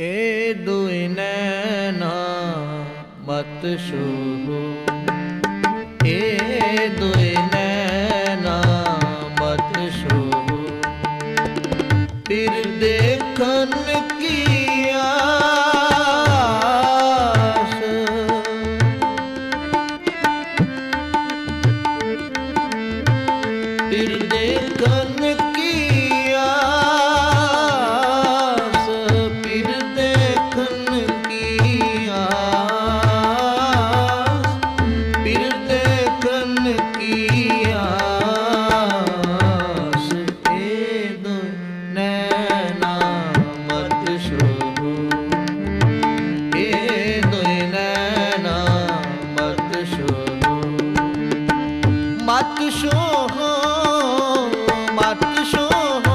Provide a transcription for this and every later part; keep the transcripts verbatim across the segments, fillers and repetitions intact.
ਏ ਦੁਇ ਨੈਣਾ ਮਤ ਛੋਹੋ, ਏ ਦੁਇ ਨੈਣਾ ਮਤ ਛੋਹੋ, ਫਿਰ ਦੇਖਣ ਕੀ ਆਸ, ਫਿਰ ਦੇਖਣ ਕੀ ਆਸ, ਫਿਰ ਦੇਖਣ ਕੀ ਆਸ, ਫਿਰ ਦੇਖਣ ਕੀ ਆਸ, ਏ ਦੁਇ ਨੈਣਾ ਮਤ ਛੋਹੋ, ਏ ਦੁਇ ਨੈਣਾ ਮਤ ਛੋਹੋ, ਮਤ ਛੋਹੋ, ਮਤ ਛੋਹੋ,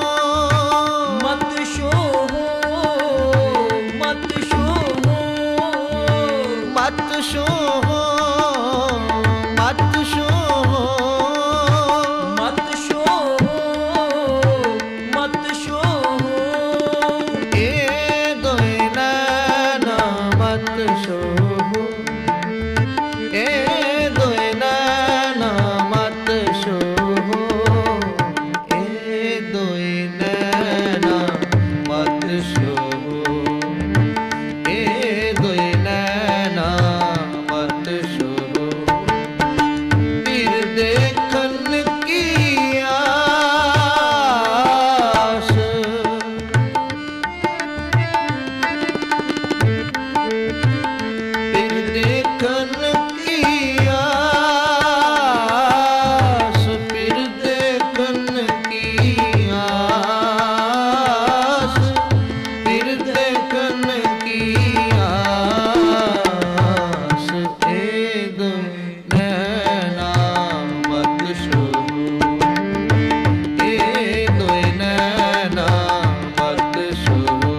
ਮਤ ਛੋਹੋ, ਮਤ ਛੋਹੋ, ਮਤ ਛੋਹੋ, ਮਤ ਛੋਹੋ, ਮਤ ਛੋਹੋ, ਮਤ ਛੋਹੋ, ਏ ਦੁਇ ਨੈਣਾ ਮਤ ਛੋਹੋ, ਏ ਦੁਇ ਨੈਣਾ ਮਤ ਛੋਹੋ, ਏ ਦੁਇ ਨੈਣਾ ਮਤ ਛੋਹੋ, ਏ ਦੁਇ ਨੈਣਾ ਮਤ ਛੋਹੋ, ਫਿਰ ਦੇਖਣ ਕੀ ਆਸ, ਫਿਰ ਦੇਖਣ ਕੀ ਆਸ, ਫਿਰ ਦੇਖਣ ਕੀ ਆਸ, ਫਿਰ ਦੇਖਣ ਕੀ ਆਸ, ਏ ਦੁਇ ਨੈਣਾ ਮਤ ਛੋਹੋ, ਏ ਦੁਇ ਨੈਣਾ ਮਤ ਛੋਹੋ।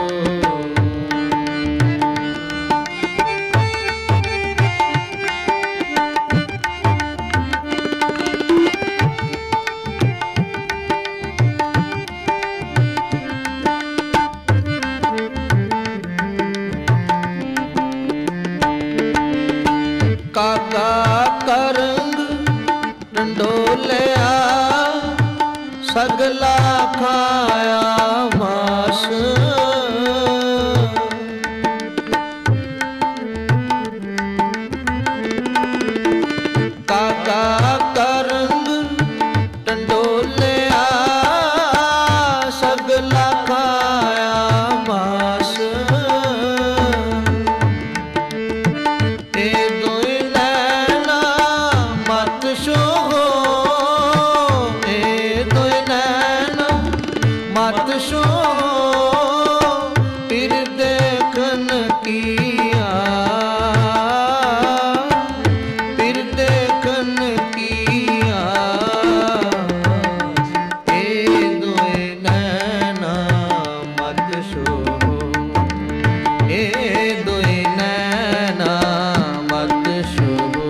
ਕਾਕਾ ਕਰੰਗ ਡੰਡੋਲਿਆ, ਸਗਲਾ ਖਾਇਆ ਮਾਸ, ਕਾਕਾ ਕਰੰਗ ਡੰਡੋਲਿਆ, ਸਗਲਾ ਖਾਇਆ ਮਾਸ, ਏ ਦੁਇ ਨੈਣਾ ਮਤ ਛੋਹੋ, ਏ ਦੁਇ ਨੈਣਾ ਮਤ ਛੋਹੋ, ਫਿਰ ਦੇਖਣ ਕੀ ਆਸ, ਫਿਰ ਦੇਖਣ ਕੀ ਆਸ, ਏ ਦੁਇ ਨੈਣਾ ਮਤ ਛੋਹੋ, ਏ ਦੁਇ ਨੈਣਾ ਮਤ ਛੋਹੋ।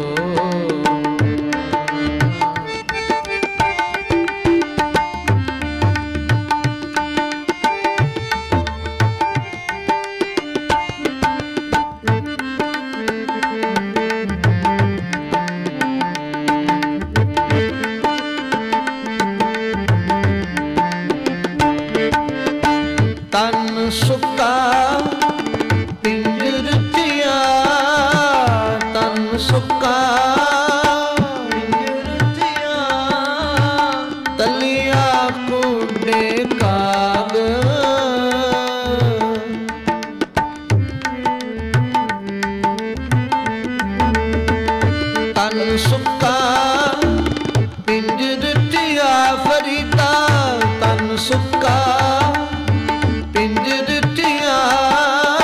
ਤਨ ਸੁੱਕਾ ਪਿੰਜਰ ਧਿਆ, ਤਨ ਸੁੱਕਾ ਪਿੰਜਰ ਧਿਆ, ਤਲੀਆ ਕੁੰਡੇ ਕਾਗ, ਤਨ ਸੁੱਕਾ ਪਿੰਜਰ ਧਿਆ ਫਰੀਦਾ, ਤਨ ਸੁੱਕਾ ਪਿੰਜਰ ਧਿਆ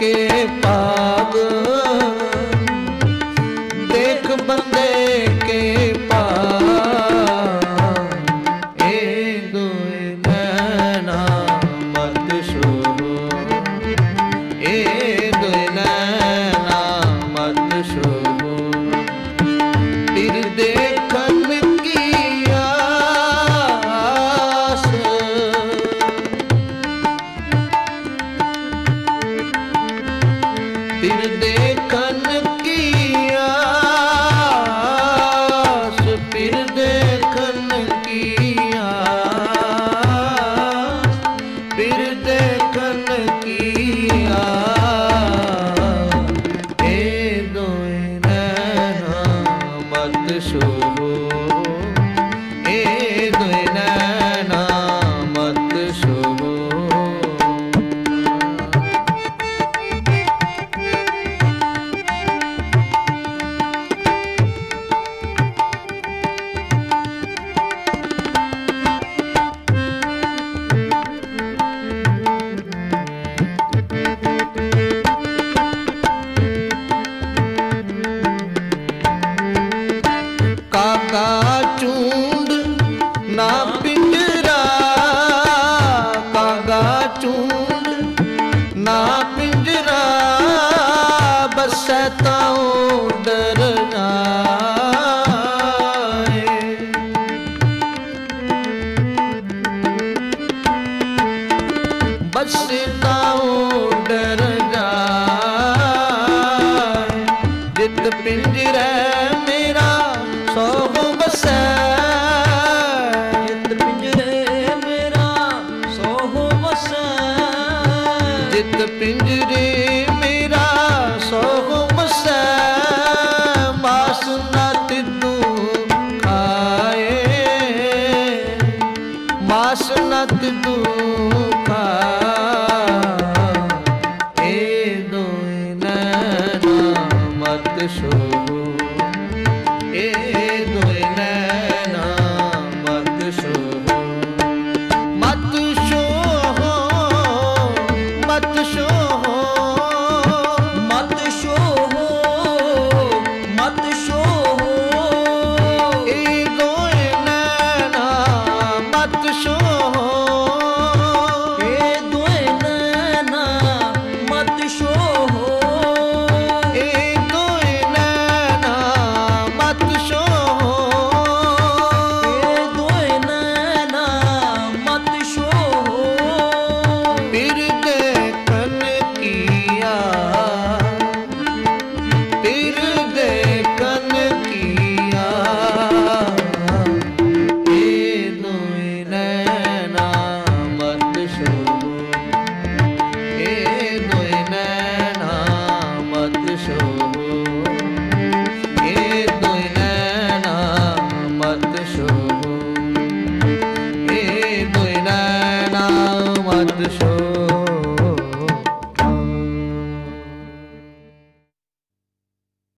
के पाग, देख बंदे के पाग, ए दुए नैना मत सोहो, ए दुए नैना मत सोहो। फिर देखन की आस, फिर देखन की आस, फिर देखन की आस, फिर देखन की आस, ए दोए नैना मत सोहो, ए दोए नैना मत सोहो। काका चूंड ना पिंजरा, काका चूंड ना पिंजरा, बसै ताऊं डर जाए। बस ताऊं डर जाए, जित पिंजरे मेरा सोहो बसै, ਜਿਤ ਪਿੰਜਰੇ ਮੇਰਾ ਸੋਹ ਵਸੈ, जित पिंजरे मेरा सोहो बसै, मास न तिदू खाए, मास न तिदू खाए, ए दोए नैना मत सोहो, ए दोए नैना मत सोहो, मत सोहो, मत सोहो।